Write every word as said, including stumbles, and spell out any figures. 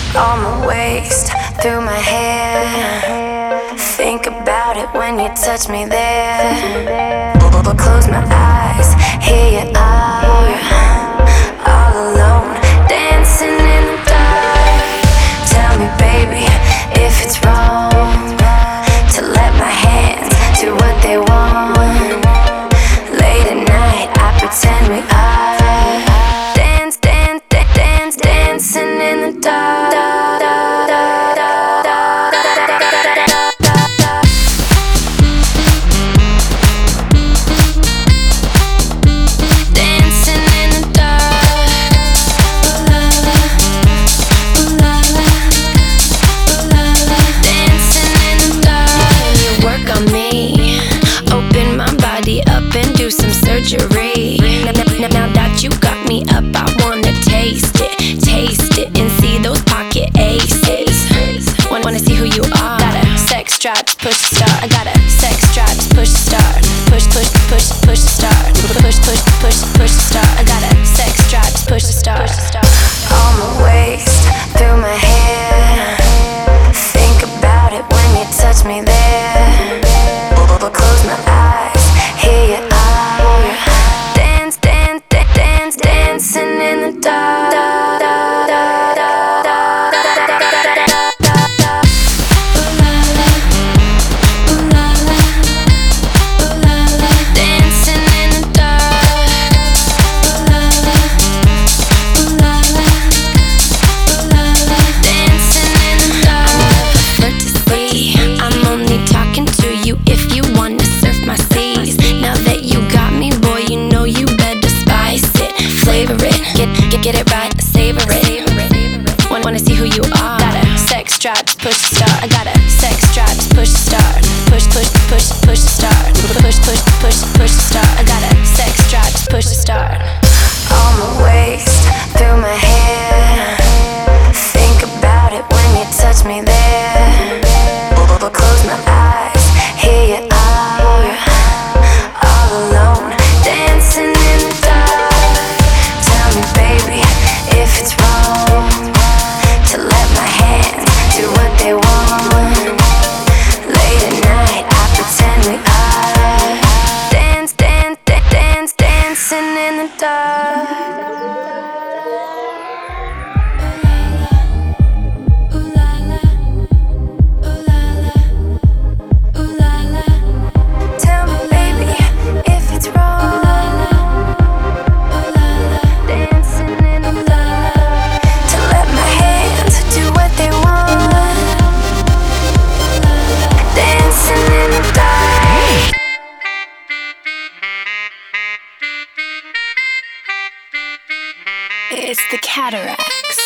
on my waist, through my hair. Think about it when you touch me there. Close my eyes, here you are, all alone, dancing in the dark. Tell me, baby, if it's wrong to let my hands do what they want. Late at night, I pretend we are dance, dance, dance, dance, dancing in the dark. Now, now that you got me up, I wanna taste it, taste it, and see those pocket aces. Wanna, wanna see who you are. Got a sex drive, push start. I got a sex drive, push start. Push, push, push, push start. Push, push, push, push start. I got a sex drive, push start. On my waist, through my hair. Think about it when you touch me there. Close my eyes, here you are. Dance, dance, dance, dance, dancing in the dark. Dancing in the dark. Dancing in the dark. Flirt to see, I'm only talking to you if you wanna surf my seas. Now that you got me, boy, you know you better spice it, flavor it, get get, get it right, savor it. Wanna, wanna see who you are. Got a sex drive, push start. I got a sex drive, push start. Push, push, push, push start. Push, push, push, push start. I got a sex drive, push start. On my waist, through my hair. Think about it when you touch me there. Close my eyes, here you are, all alone, dancing in the dark. Tell me, baby, if it's wrong to let my hands do what they want. Late at night, I pretend we are dance, dance, dance, dance, dancing in the dark. It's the Cataracts.